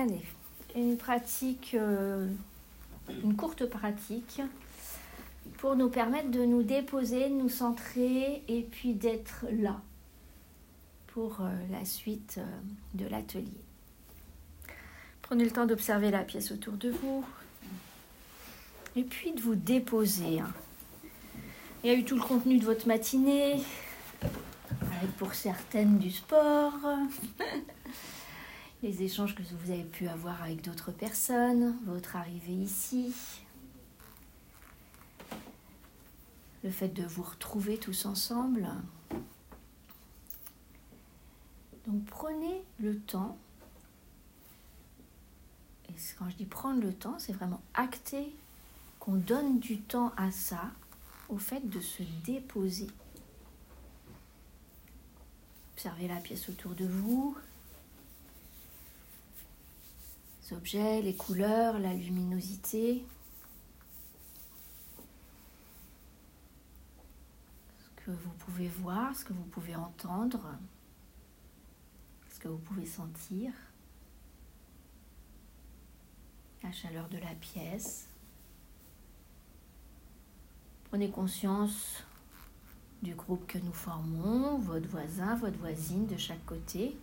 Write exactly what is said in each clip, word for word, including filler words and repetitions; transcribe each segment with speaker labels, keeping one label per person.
Speaker 1: Allez, une pratique, euh, une courte pratique pour nous permettre de nous déposer, de nous centrer et puis d'être là pour euh, la suite euh, de l'atelier. Prenez le temps d'observer la pièce autour de vous et puis de vous déposer. Il y a eu tout le contenu de votre matinée, avec pour certaines du sport, les échanges que vous avez pu avoir avec d'autres personnes, votre arrivée ici, le fait de vous retrouver tous ensemble. Donc prenez le temps, et quand je dis prendre le temps, c'est vraiment acter qu'on donne du temps à ça, au fait de se déposer. Observez la pièce autour de vous, les objets, les couleurs, la luminosité. Ce que vous pouvez voir, ce que vous pouvez entendre, ce que vous pouvez sentir. La chaleur de la pièce. Prenez conscience du groupe que nous formons, votre voisin, votre voisine de chaque côté.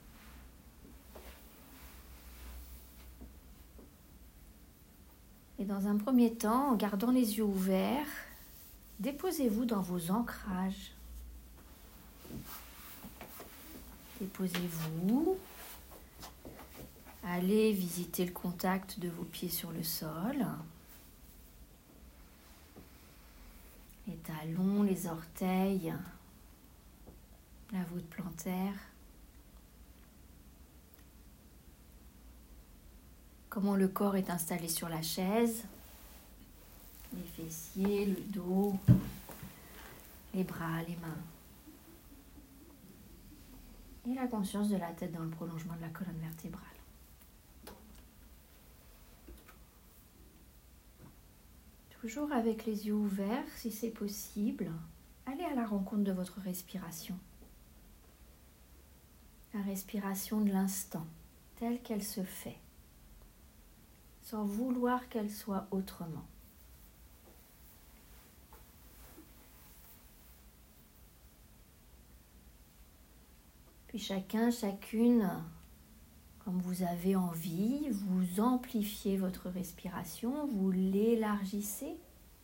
Speaker 1: Et dans un premier temps, en gardant les yeux ouverts, déposez-vous dans vos ancrages. Déposez-vous. Allez visiter le contact de vos pieds sur le sol. Les talons, les orteils, la voûte plantaire. Comment le corps est installé sur la chaise. Les fessiers, le dos, les bras, les mains. Et la conscience de la tête dans le prolongement de la colonne vertébrale. Toujours avec les yeux ouverts, si c'est possible, allez à la rencontre de votre respiration. La respiration de l'instant, telle qu'elle se fait, sans vouloir qu'elle soit autrement. Puis chacun, chacune, comme vous avez envie, vous amplifiez votre respiration, vous l'élargissez.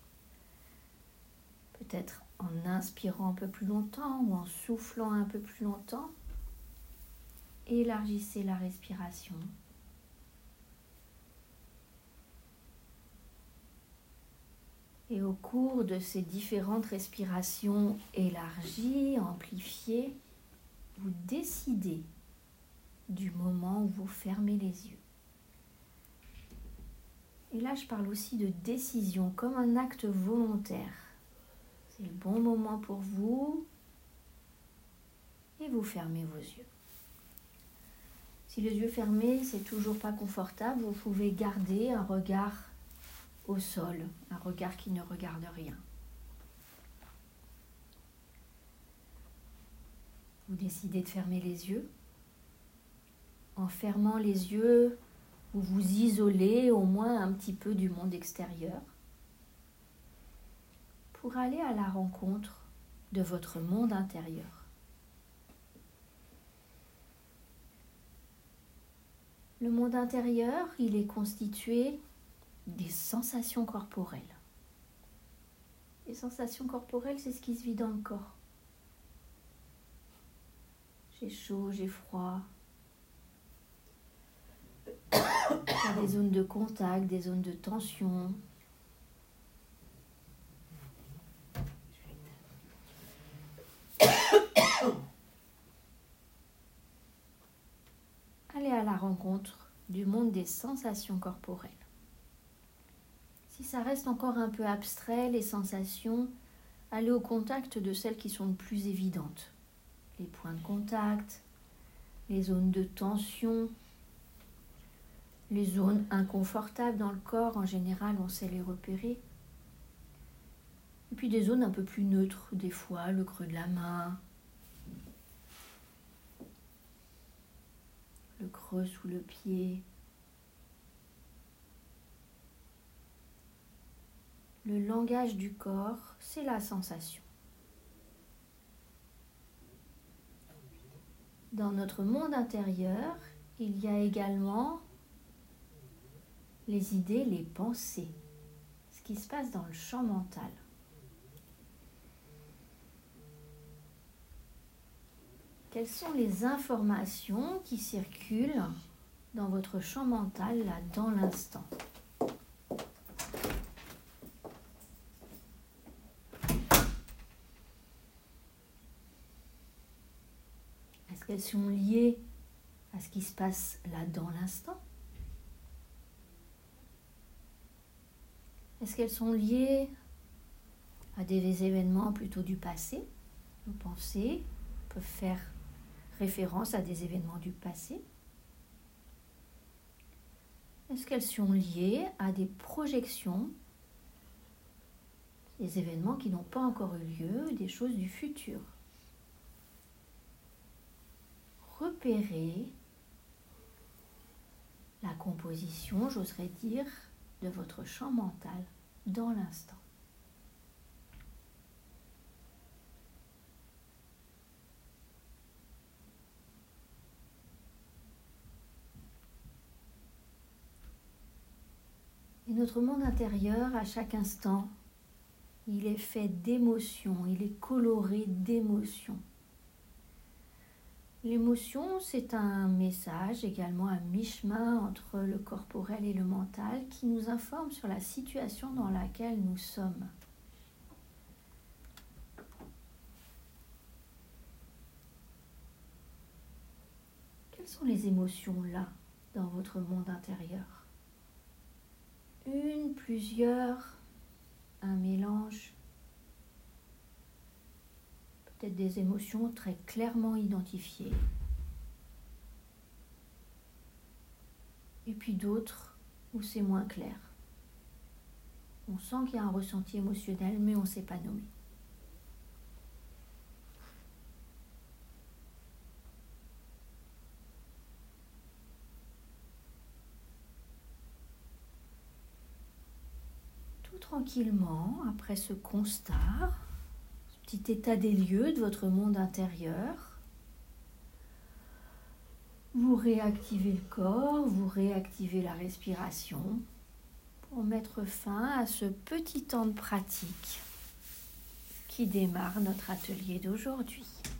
Speaker 1: Peut-être en inspirant un peu plus longtemps ou en soufflant un peu plus longtemps. Élargissez la respiration. Et au cours de ces différentes respirations élargies, amplifiées, vous décidez du moment où vous fermez les yeux. Et là, je parle aussi de décision comme un acte volontaire. C'est le bon moment pour vous et vous fermez vos yeux. Si les yeux fermés, c'est toujours pas confortable, vous pouvez garder un regard au sol, un regard qui ne regarde rien. Vous décidez de fermer les yeux. En fermant les yeux, vous vous isolez au moins un petit peu du monde extérieur pour aller à la rencontre de votre monde intérieur. Le monde intérieur, il est constitué des sensations corporelles. Les sensations corporelles, c'est ce qui se vit dans le corps. J'ai chaud, j'ai froid. Il y a des zones de contact, des zones de tension. Allez à la rencontre du monde des sensations corporelles. Si ça reste encore un peu abstrait, les sensations, allez au contact de celles qui sont les plus évidentes. Les points de contact, les zones de tension, les zones inconfortables dans le corps, en général, on sait les repérer. Et puis des zones un peu plus neutres, des fois, le creux de la main, le creux sous le pied, Le langage du corps, c'est la sensation. Dans notre monde intérieur, il y a également les idées, les pensées, ce qui se passe dans le champ mental. Quelles sont les informations qui circulent dans votre champ mental, là, dans l'instant ? Est-ce qu'elles sont liées à ce qui se passe là, dans l'instant ? Est-ce qu'elles sont liées à des événements plutôt du passé ? Nos pensées peuvent faire référence à des événements du passé. Est-ce qu'elles sont liées à des projections, des événements qui n'ont pas encore eu lieu, des choses du futur ? Repérez la composition, j'oserais dire, de votre champ mental dans l'instant. Et notre monde intérieur, à chaque instant, il est fait d'émotions, il est coloré d'émotions. L'émotion, c'est un message également à mi-chemin entre le corporel et le mental qui nous informe sur la situation dans laquelle nous sommes. Quelles sont les émotions là, dans votre monde intérieur ? Une, plusieurs, un mélange. Peut-être des émotions très clairement identifiées. Et puis d'autres où c'est moins clair. On sent qu'il y a un ressenti émotionnel, mais on ne sait pas nommer. Tout tranquillement, après ce constat, petit état des lieux de votre monde intérieur. Vous réactivez le corps, vous réactivez la respiration pour mettre fin à ce petit temps de pratique qui démarre notre atelier d'aujourd'hui.